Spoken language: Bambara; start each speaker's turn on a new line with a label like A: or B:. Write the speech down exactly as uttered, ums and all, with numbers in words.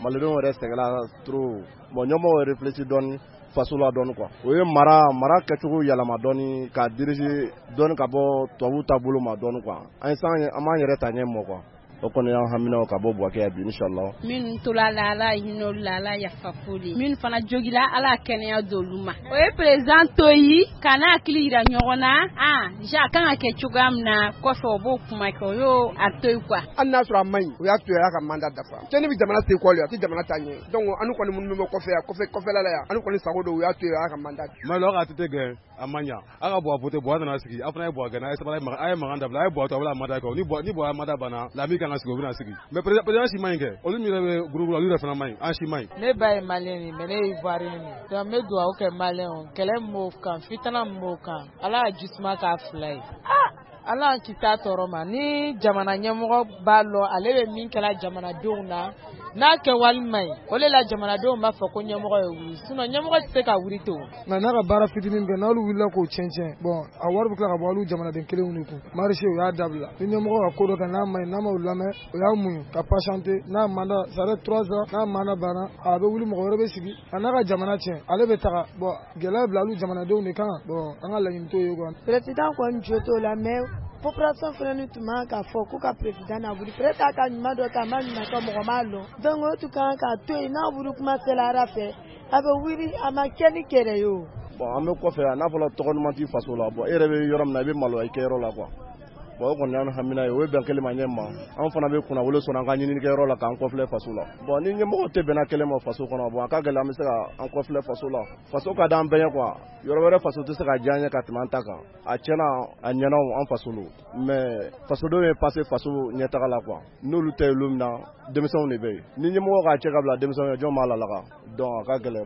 A: malidenw yɛrɛ sɛgɛnla trop bon ɲɛmɔgɔw réfléchi dɔɔni faso la dɔɔni quoi o ye mara mara kɛcogo yɛlɛma dɔɔni ka diriger dɔɔni ka bɔ tubabu ta bolo ma dɔɔni quoi an san an b'an yɛrɛ ta ɲɛ mɔ quoi o kɔni y'an haminaw ka bɔ Buwake bi inshallah
B: min tola la ala hinɛ la ala yafa foli min fana jogila ala kɛnɛya dolu ma o ye président Toyi kana hakili yira ɲɔgɔn na ah ja kan ka kɛ cogoya min na kɔfɛ o b'o kuma kɛ o y'o a to yi quoi
C: an n'a sɔrɔ a man ɲi o y'a to y'a ka mandat dafa cɛnni bɛ jamana se kɔli a tɛ jamana ta ɲɛ donc anu kɔni minnu bɛ kɔfɛ yan kɔfɛ kɔfɛla la yan anu kɔni sago don o y'a to y'a ka mandat
D: mais lo ka tete gɛ a man ɲa a ka bɔ a voter bɔ a nana sigi a fana ye bɔ a gɛnna a ye sabali a ye mankan dabila a ye bɔ a to a bɛ mandat kɛ ni bɔ ni bɔ a mandat banna la min kan ka sigi o bɛna sigi mais président si man ɲi kɛ olu min yɛrɛ bɛ groupe la olu yɛrɛ fana man ɲi an si man ɲi
E: ne ba ye malien ye mais ne ye ivoirien ye donc n bɛ dugawu kɛ malien kɛlɛ min b'o kan fitana min b'o kan ala ka jisuma k'a fila ye ala k'i taa tɔɔrɔ ma ni jamana ɲɛmɔgɔ b'a lɔ ale bɛ min kɛla jamanadenw na n'a kɛ wali man ɲi o de la jamanadenw b'a fɔ ko ɲɛmɔgɔ ye wuli sinon ɲɛmɔgɔ tɛ se ka wuli ten
F: nka n'a ka baara fitinin bɛɛ n'olu wulila k'o cɛn cɛn bon a wari bɛ tila ka bɔ olu jamanaden kelenw de kun marché o y'a dabila ni ɲɛmɔgɔ ka ko dɔ kɛ n'a man ɲi n'a ma o lamɛn o y'a muɲu ka patienter n'a mandat ça fait trois ans n'a mandat banna a bɛ wuli mɔgɔ wɛrɛ bɛ sigi a n'a ka jamana tiɲɛ ale bɛ taga bon gɛlɛya bila olu jamanadenw de kan bon an ka laɲini t'o ye quoi.
G: président kɔni jo t'o la mais population fana ni tun man k'a fɔ k'u ka président na wuli peut être a ka ɲuman dɔ kɛ a ma ɲuman kɛ mɔgɔ m'a lɔn donc o tun kan k'a to yen n'a wuli kuma sera ara fɛ a bɛ wuli a ma kɛ ni kɛlɛ ye o.
A: bon an bɛ kɔfɛ yan n'a fɔra tɔgɔ ɲuman t'i faso la bon e yɛrɛ bɛ yɔrɔ min na i bɛ maloya i kɛyɔrɔ la quoi bon o kɔni y'an hamina ye o ye bɛn kelen ma ɲɛ ma an fana bɛ kunnawolo sɔrɔ an ka ɲininikɛyɔrɔ la k'an kɔfilɛ faso la bon ni ɲɛmɔgɔ tɛ bɛnna kelen ma faso kɔnɔ bon a ka gɛlɛn an bɛ se ka an kɔfilɛ faso la faso ka d'an bɛɛ ye quoi yɔrɔ wɛrɛ faso tɛ se ka diya an ye ka tɛmɛ an ta kan a tiɲɛna a ɲɛna an faso lo mais fasodenw ye passé faso ɲɛtaga la quoi n'olu tɛ olu min na denmisɛnw de bɛ yen ni ɲɛmɔgɔ k'a cɛ ka bila denmisɛnw ye jɔn b'a lalaga donc a ka gɛlɛn